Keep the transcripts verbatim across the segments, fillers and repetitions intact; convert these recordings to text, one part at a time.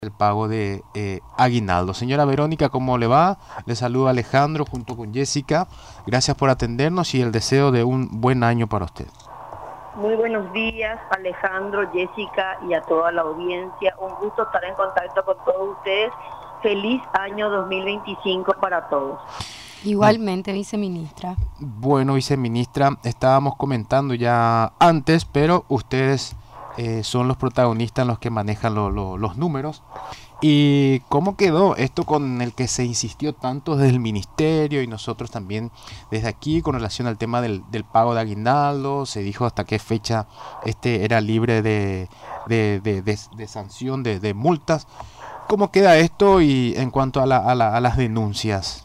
el pago de eh, aguinaldo. Señora Verónica, ¿cómo le va? Le saluda Alejandro junto con Jessica. Gracias por atendernos y el deseo de un buen año para usted. Muy buenos días, Alejandro, Jessica y a toda la audiencia. Un gusto estar en contacto con todos ustedes. Feliz año dos mil veinticinco para todos. Igualmente, viceministra. Bueno, viceministra, estábamos comentando ya antes, pero ustedes eh, son los protagonistas, los que manejan lo, lo, los números. ¿Y cómo quedó esto con el que se insistió tanto desde el ministerio y nosotros también desde aquí con relación al tema del, del pago de aguinaldo? Se dijo hasta qué fecha este era libre de, de, de, de, de sanción, de, de multas. ¿Cómo queda esto y en cuanto a, la, a, la, a las denuncias?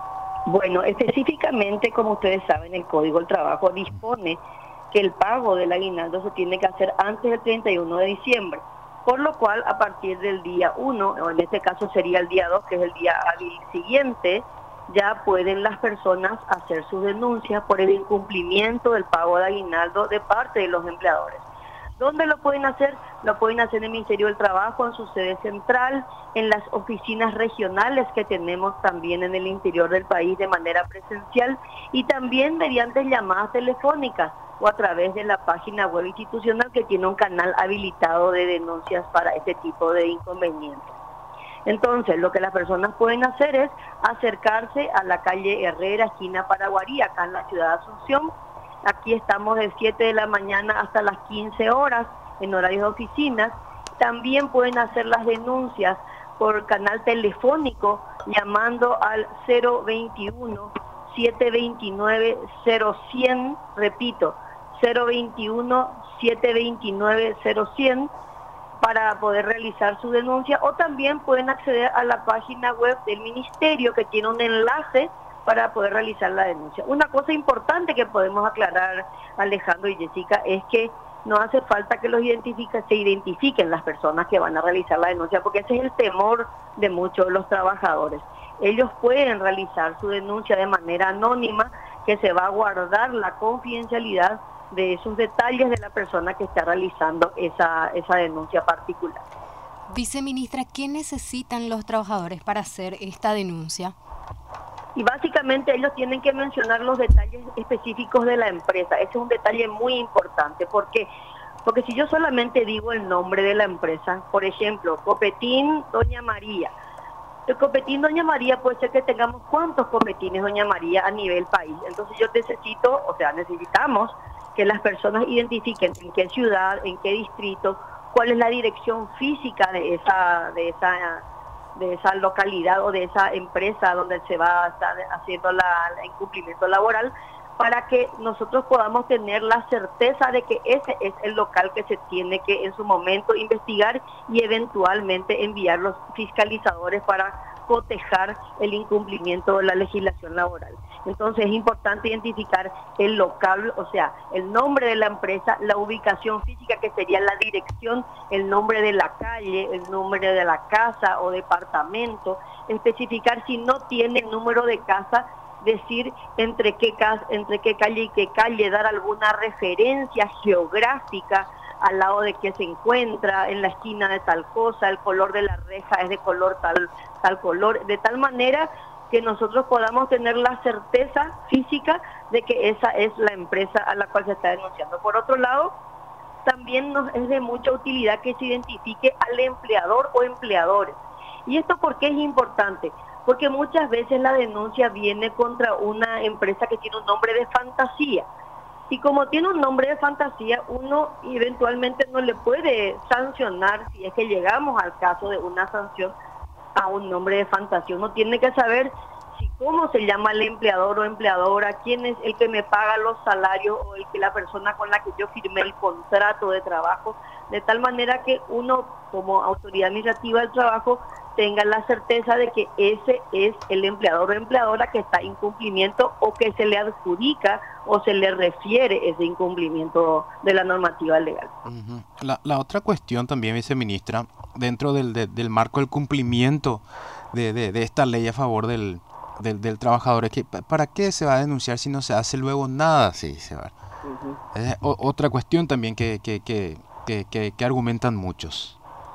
Bueno, específicamente, como ustedes saben, el Código del Trabajo dispone que el pago del aguinaldo se tiene que hacer antes del treinta y uno de diciembre. Por lo cual, a partir del día uno, o en este caso sería el día dos, que es el día hábil siguiente, ya pueden las personas hacer sus denuncias por el incumplimiento del pago de aguinaldo de parte de los empleadores. ¿Dónde lo pueden hacer? Lo pueden hacer en el Ministerio del Trabajo, en su sede central, en las oficinas regionales que tenemos también en el interior del país de manera presencial y también mediante llamadas telefónicas o a través de la página web institucional que tiene un canal habilitado de denuncias para este tipo de inconvenientes. Entonces, lo que las personas pueden hacer es acercarse a la calle Herrera, esquina Paraguarí, acá en la ciudad de Asunción. Aquí estamos de siete de la mañana hasta las quince horas en horarios de oficinas. También pueden hacer las denuncias por canal telefónico llamando al cero veintiuno, siete veintinueve, cero cien, repito, cero veintiuno, siete veintinueve, cero cien para poder realizar su denuncia, o también pueden acceder a la página web del ministerio que tiene un enlace para poder realizar la denuncia. Una cosa importante que podemos aclarar, Alejandro y Jessica, es que no hace falta que los identifique, se identifiquen las personas que van a realizar la denuncia, porque ese es el temor de muchos de los trabajadores. Ellos pueden realizar su denuncia de manera anónima, que se va a guardar la confidencialidad de esos detalles de la persona que está realizando esa, esa denuncia particular. Viceministra, ¿qué necesitan los trabajadores para hacer esta denuncia? Y básicamente ellos tienen que mencionar los detalles específicos de la empresa. Ese es un detalle muy importante. ¿Por qué? Porque si yo solamente digo el nombre de la empresa, por ejemplo, Copetín Doña María. El Copetín Doña María puede ser que tengamos cuántos copetines Doña María a nivel país. Entonces yo necesito, o sea, necesitamos que las personas identifiquen en qué ciudad, en qué distrito, cuál es la dirección física de esa, de esa de esa localidad o de esa empresa donde se va a estar haciendo la, el incumplimiento laboral, para que nosotros podamos tener la certeza de que ese es el local que se tiene que en su momento investigar y eventualmente enviar los fiscalizadores para cotejar el incumplimiento de la legislación laboral. Entonces es importante identificar el local, o sea, el nombre de la empresa, la ubicación física que sería la dirección, el nombre de la calle, el nombre de la casa o departamento, especificar si no tiene número de casa, decir entre qué casa, entre qué calle y qué calle, dar alguna referencia geográfica al lado de que se encuentra, en la esquina de tal cosa, el color de la reja es de color tal, tal color, de tal manera que nosotros podamos tener la certeza física de que esa es la empresa a la cual se está denunciando. Por otro lado, también nos es de mucha utilidad que se identifique al empleador o empleadores. ¿Y esto por qué es importante? Porque muchas veces la denuncia viene contra una empresa que tiene un nombre de fantasía. Y como tiene un nombre de fantasía, uno eventualmente no le puede sancionar, si es que llegamos al caso de una sanción a un nombre de fantasía. Uno tiene que saber si cómo se llama el empleador o empleadora, quién es el que me paga los salarios o el que la persona con la que yo firmé el contrato de trabajo, de tal manera que uno como autoridad administrativa del trabajo tenga la certeza de que ese es el empleador o empleadora que está en incumplimiento o que se le adjudica o se le refiere ese incumplimiento de la normativa legal. Uh-huh. La, la otra cuestión también, viceministra, dentro del, de, del marco del cumplimiento de, de, de esta ley a favor del, del, del trabajador, es que ¿para qué se va a denunciar si no se hace luego nada? Sí, se va. Uh-huh. Es o, otra cuestión también que, que, que, que, que, que argumentan muchos.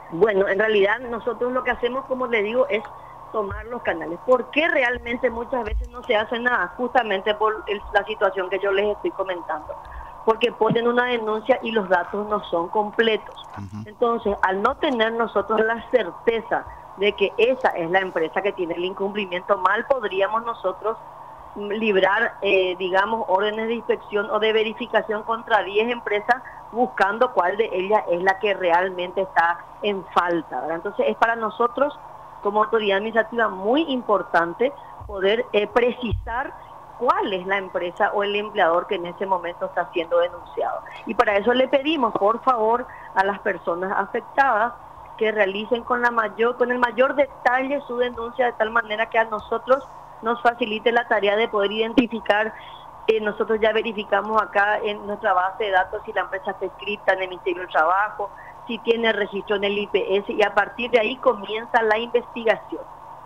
Bueno, en realidad nosotros lo que hacemos, como le digo, es tomar los canales. ¿Por qué realmente muchas veces no se hace nada? Justamente por el, la situación que yo les estoy comentando. Porque ponen una denuncia y los datos no son completos. Uh-huh. Entonces, al no tener nosotros la certeza de que esa es la empresa que tiene el incumplimiento, mal podríamos nosotros librar, eh, digamos, órdenes de inspección o de verificación contra diez empresas buscando cuál de ellas es la que realmente está en falta, ¿verdad? Entonces, es para nosotros, como autoridad administrativa, muy importante poder eh, precisar cuál es la empresa o el empleador que en ese momento está siendo denunciado. Y para eso le pedimos, por favor, a las personas afectadas que realicen con la mayor, con el mayor detalle su denuncia, de tal manera que a nosotros nos facilite la tarea de poder identificar. Eh, nosotros ya verificamos acá en nuestra base de datos si la empresa está inscrita en el Ministerio del Trabajo, si tiene registro en el I P S, y a partir de ahí comienza la investigación.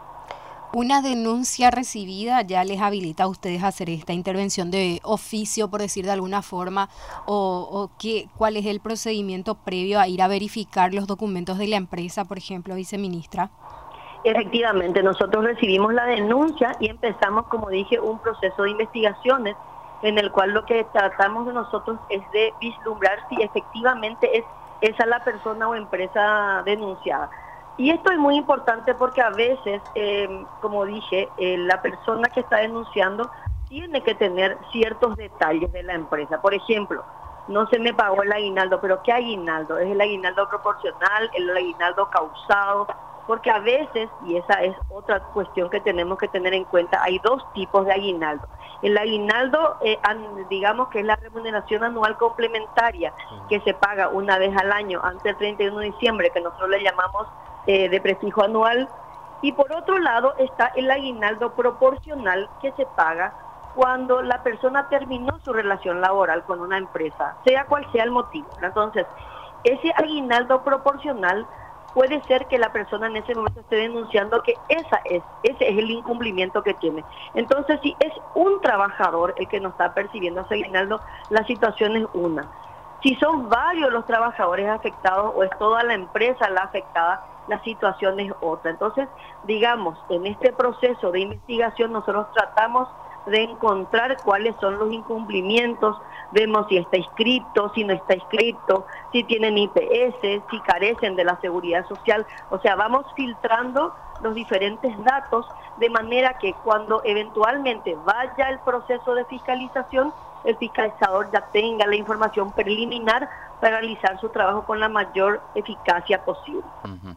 Una denuncia recibida ya les habilita a ustedes a hacer esta intervención de oficio, por decir de alguna forma, o, o qué, cuál es el procedimiento previo a ir a verificar los documentos de la empresa, por ejemplo, viceministra. Efectivamente, nosotros recibimos la denuncia y empezamos, como dije, un proceso de investigaciones en el cual lo que tratamos de nosotros es de vislumbrar si efectivamente es esa la persona o empresa denunciada. Y esto es muy importante porque a veces, eh, como dije, eh, la persona que está denunciando tiene que tener ciertos detalles de la empresa. Por ejemplo, no se me pagó el aguinaldo, pero ¿qué aguinaldo? ¿Es el aguinaldo proporcional, el aguinaldo causado? Porque a veces, y esa es otra cuestión que tenemos que tener en cuenta, hay dos tipos de aguinaldo. El aguinaldo, eh, digamos que es la remuneración anual complementaria que se paga una vez al año antes del treinta y uno de diciembre, que nosotros le llamamos eh, de prefijo anual. Y por otro lado está el aguinaldo proporcional que se paga cuando la persona terminó su relación laboral con una empresa, sea cual sea el motivo. Entonces, ese aguinaldo proporcional puede ser que la persona en ese momento esté denunciando que esa es, ese es el incumplimiento que tiene. Entonces, si es un trabajador el que no está percibiendo ese aguinaldo, la situación es una. Si son varios los trabajadores afectados o es toda la empresa la afectada, la situación es otra. Entonces, digamos, en este proceso de investigación nosotros tratamos de encontrar cuáles son los incumplimientos, vemos si está inscrito, si no está inscrito, si tienen I P S, si carecen de la seguridad social. O sea, vamos filtrando los diferentes datos de manera que cuando eventualmente vaya el proceso de fiscalización, el fiscalizador ya tenga la información preliminar para realizar su trabajo con la mayor eficacia posible. Uh-huh.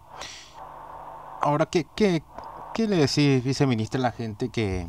Ahora, ¿qué, qué, qué le decís, viceministra, a la gente que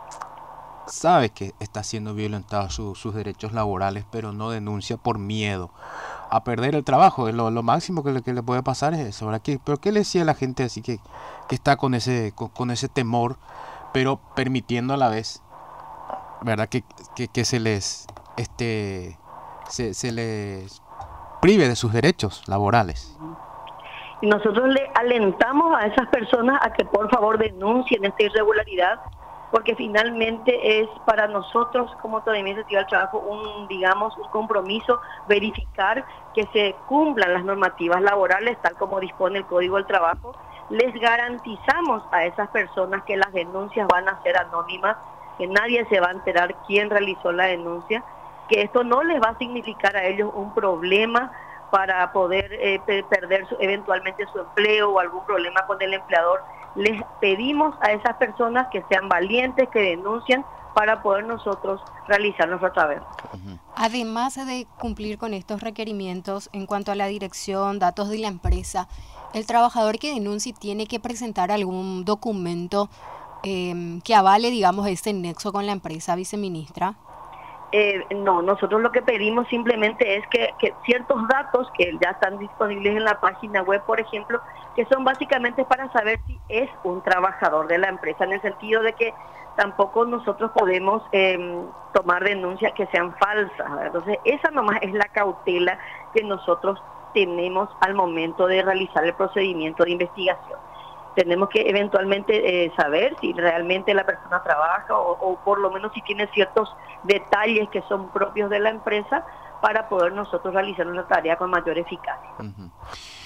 sabe que está siendo violentados su, sus derechos laborales, pero no denuncia por miedo a perder el trabajo? Lo, lo máximo que le, que le puede pasar es eso. ¿Verdad? ¿Qué, pero qué le decía a la gente así que, que está con ese, con, con ese temor, pero permitiendo a la vez, verdad, que, que, que se les este se, se les prive de sus derechos laborales? Y nosotros le alentamos a esas personas a que por favor denuncien esta irregularidad, porque finalmente es para nosotros como Autoridad Administrativa del Trabajo un, digamos, un compromiso verificar que se cumplan las normativas laborales tal como dispone el Código del Trabajo. Les garantizamos a esas personas que las denuncias van a ser anónimas, que nadie se va a enterar quién realizó la denuncia, que esto no les va a significar a ellos un problema para poder eh, perder su, eventualmente su empleo o algún problema con el empleador. Les pedimos a esas personas que sean valientes, que denuncien para poder nosotros realizar nuestro trabajo. Además de cumplir con estos requerimientos en cuanto a la dirección, datos de la empresa, el trabajador que denuncie tiene que presentar algún documento eh, que avale, digamos, este nexo con la empresa, viceministra. Eh, no, nosotros lo que pedimos simplemente es que, que ciertos datos que ya están disponibles en la página web, por ejemplo, que son básicamente para saber si es un trabajador de la empresa, en el sentido de que tampoco nosotros podemos eh, tomar denuncias que sean falsas, ¿verdad? Entonces, esa nomás es la cautela que nosotros tenemos al momento de realizar el procedimiento de investigación. Tenemos que eventualmente eh, saber si realmente la persona trabaja o, o por lo menos si tiene ciertos detalles que son propios de la empresa para poder nosotros realizar nuestra tarea con mayor eficacia. Uh-huh.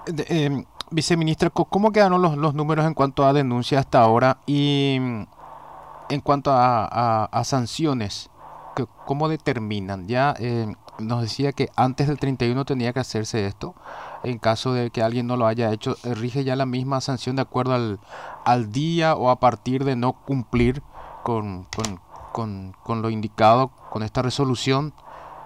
De- eh, viceministra, co- ¿cómo quedaron los, los números en cuanto a denuncias hasta ahora y mm, en cuanto a, a- a sanciones? ¿Qué- ¿Cómo determinan? Ya eh, nos decía que antes del treinta y uno tenía que hacerse esto. En caso de que alguien no lo haya hecho, eh, rige ya la misma sanción de acuerdo al, al día o a partir de no cumplir con, con, con, con lo indicado con esta resolución,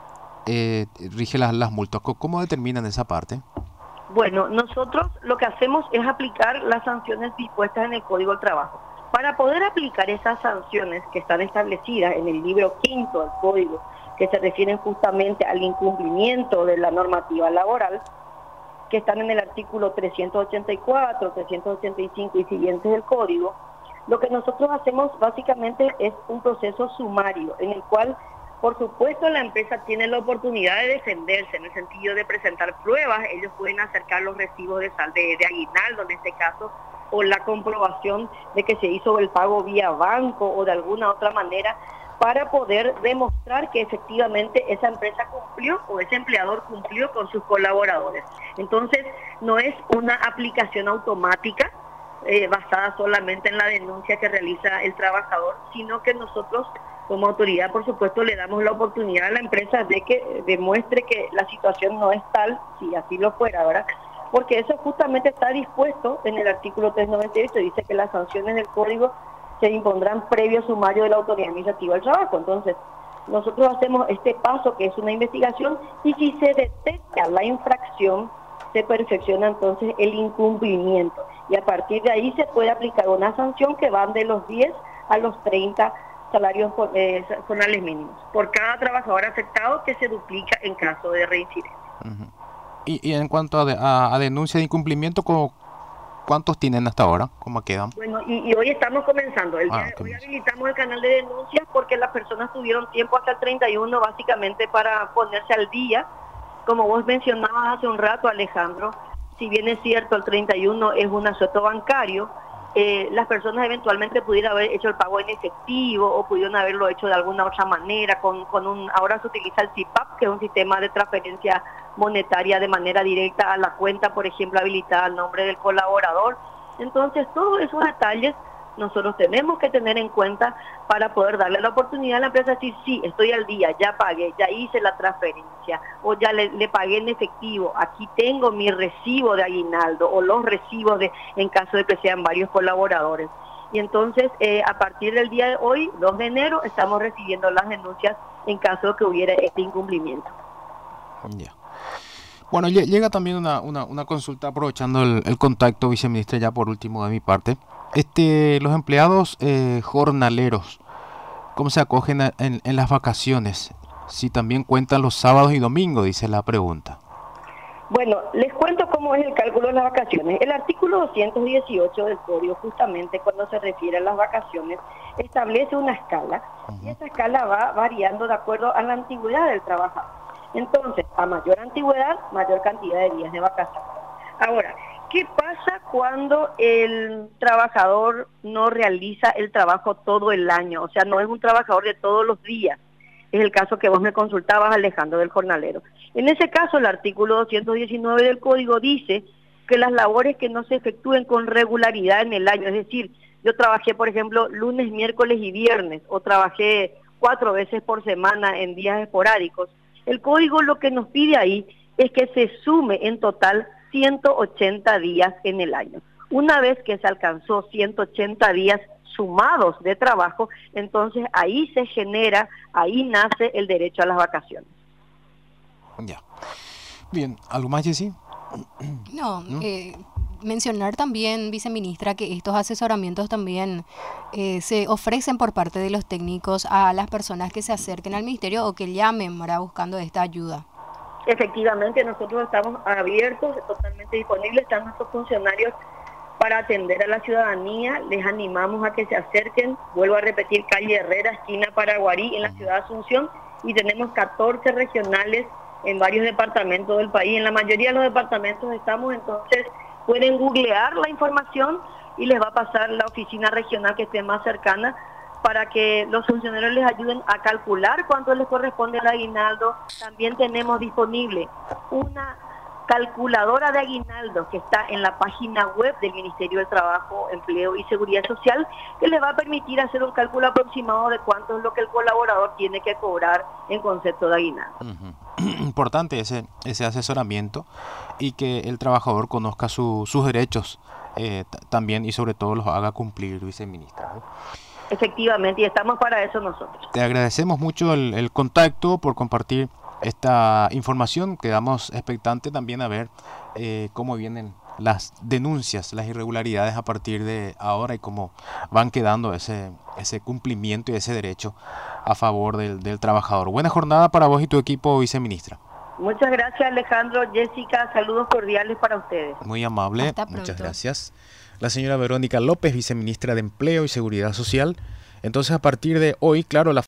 eh, rige las, las multas. Co- ¿Cómo determinan esa parte? Bueno, nosotros lo que hacemos es aplicar las sanciones dispuestas en el Código del Trabajo. Para poder aplicar esas sanciones que están establecidas en el libro quinto del Código, que se refieren justamente al incumplimiento de la normativa laboral, que están en el artículo trescientos ochenta y cuatro, trescientos ochenta y cinco y siguientes del Código, lo que nosotros hacemos básicamente es un proceso sumario, en el cual, por supuesto, la empresa tiene la oportunidad de defenderse, en el sentido de presentar pruebas. Ellos pueden acercar los recibos de sal de, de aguinaldo, en este caso, o la comprobación de que se hizo el pago vía banco o de alguna otra manera, para poder demostrar que efectivamente esa empresa cumplió o ese empleador cumplió con sus colaboradores. Entonces, no es una aplicación automática eh, basada solamente en la denuncia que realiza el trabajador, sino que nosotros como autoridad, por supuesto, le damos la oportunidad a la empresa de que demuestre que la situación no es tal, si así lo fuera, ¿verdad? Porque eso justamente está dispuesto en el artículo trescientos noventa y ocho, dice que las sanciones del código se impondrán previo sumario de la autoridad administrativa del trabajo. Entonces, nosotros hacemos este paso, que es una investigación, y si se detecta la infracción, se perfecciona entonces el incumplimiento. Y a partir de ahí se puede aplicar una sanción que van de los diez a los treinta salarios eh, zonales mínimos, por cada trabajador afectado, que se duplica en caso de reincidencia. Ujú. Y, y en cuanto a, de- a- a denuncia de incumplimiento, ¿cu- ¿cuántos tienen hasta ahora? ¿Cómo quedan? Bueno, y, y hoy estamos comenzando. El día Ah, de qué hoy bien. habilitamos el canal de denuncias porque las personas tuvieron tiempo hasta el treinta y uno básicamente para ponerse al día. Como vos mencionabas hace un rato, Alejandro, si bien es cierto el treinta y uno es un asueto bancario, eh, las personas eventualmente pudieran haber hecho el pago en efectivo o pudieron haberlo hecho de alguna otra manera. Con, con un Ahora se utiliza el C I P A P, que es un sistema de transferencia monetaria de manera directa a la cuenta, por ejemplo, habilitada al nombre del colaborador. Entonces, todos esos detalles nosotros tenemos que tener en cuenta para poder darle la oportunidad a la empresa de decir, sí, estoy al día, ya pagué, ya hice la transferencia, o ya le, le pagué en efectivo, aquí tengo mi recibo de aguinaldo, o los recibos de, en caso de que sean varios colaboradores. Y entonces, eh, a partir del día de hoy, dos de enero, estamos recibiendo las denuncias en caso de que hubiera este incumplimiento. Ya. Bueno, lle- llega también una, una, una consulta aprovechando el, el contacto, viceministra, ya por último de mi parte. Este, los empleados eh, jornaleros, ¿cómo se acogen a- en, en las vacaciones? Si también cuentan los sábados y domingos, dice la pregunta. Bueno, les cuento cómo es el cálculo de las vacaciones. El artículo doscientos dieciocho del Código, justamente cuando se refiere a las vacaciones, establece una escala, y esa escala va variando de acuerdo a la antigüedad del trabajador. Entonces, a mayor antigüedad, mayor cantidad de días de vacaciones. Ahora, ¿qué pasa cuando el trabajador no realiza el trabajo todo el año? O sea, no es un trabajador de todos los días. Es el caso que vos me consultabas, Alejandro, del jornalero. En ese caso, el artículo doscientos diecinueve del Código dice que las labores que no se efectúen con regularidad en el año, es decir, yo trabajé, por ejemplo, lunes, miércoles y viernes, o trabajé cuatro veces por semana en días esporádicos, el Código lo que nos pide ahí es que se sume en total ciento ochenta días en el año. Una vez que se alcanzó ciento ochenta días sumados de trabajo, entonces ahí se genera, ahí nace el derecho a las vacaciones. Ya. Bien, ¿algo más, Jessy? No, ¿No? eh, mencionar también, viceministra, que estos asesoramientos también eh, se ofrecen por parte de los técnicos a las personas que se acerquen al ministerio o que llamen, ¿verdad?, buscando esta ayuda. Efectivamente, nosotros estamos abiertos, totalmente disponibles, están nuestros funcionarios para atender a la ciudadanía. Les animamos a que se acerquen. Vuelvo a repetir, calle Herrera, esquina Paraguarí, en la ciudad de Asunción, y tenemos catorce regionales en varios departamentos del país. En la mayoría de los departamentos estamos, entonces pueden googlear la información y les va a pasar la oficina regional que esté más cercana para que los funcionarios les ayuden a calcular cuánto les corresponde el aguinaldo. También tenemos disponible una calculadora de aguinaldo que está en la página web del Ministerio del Trabajo, Empleo y Seguridad Social, que le va a permitir hacer un cálculo aproximado de cuánto es lo que el colaborador tiene que cobrar en concepto de aguinaldo. Uh-huh. Importante ese, ese asesoramiento y que el trabajador conozca su, sus derechos eh, también y sobre todo los haga cumplir, viceministra, ¿no? Efectivamente, y estamos para eso nosotros. Te agradecemos mucho el, el contacto por compartir esta información. Quedamos expectantes también a ver eh, cómo vienen las denuncias, las irregularidades a partir de ahora y cómo van quedando ese, ese cumplimiento y ese derecho a favor del, del trabajador. Buena jornada para vos y tu equipo, viceministra. Muchas gracias, Alejandro, Jessica, saludos cordiales para ustedes. Muy amable, muchas gracias. La señora Verónica López, viceministra de Empleo y Seguridad Social. Entonces, a partir de hoy, claro, la